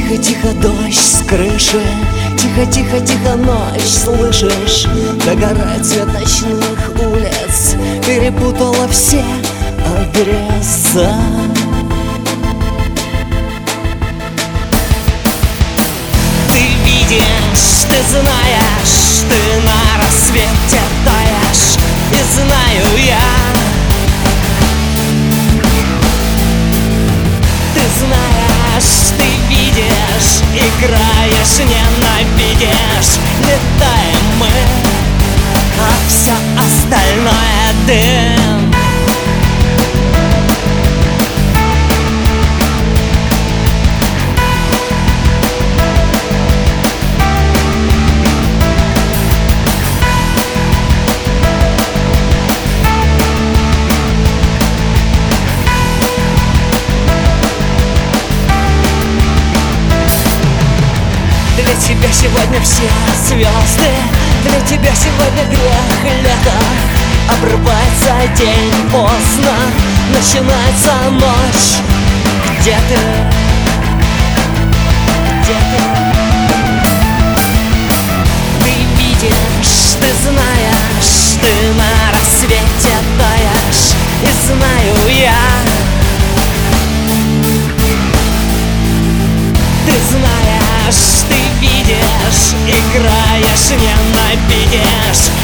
Тихо-тихо дождь с крыши, тихо-тихо-тихо ночь, слышишь? Догорает свет ночных улиц, перепутала все адреса. Ты видишь, ты знаешь, ты на рассвете таешь, и знаю я. Ты знаешь, ты видишь, играешь, ненавидишь. Летаем мы, а все остальное дым. Для тебя сегодня все звезды, для тебя сегодня грех лета. Обрывается день поздно, начинается ночь. Где ты? Где ты? Ты видишь, ты знаешь, ты на рассвете таешь, и знаю я. Ты знаешь, ты видишь, играешь, ненавидишь.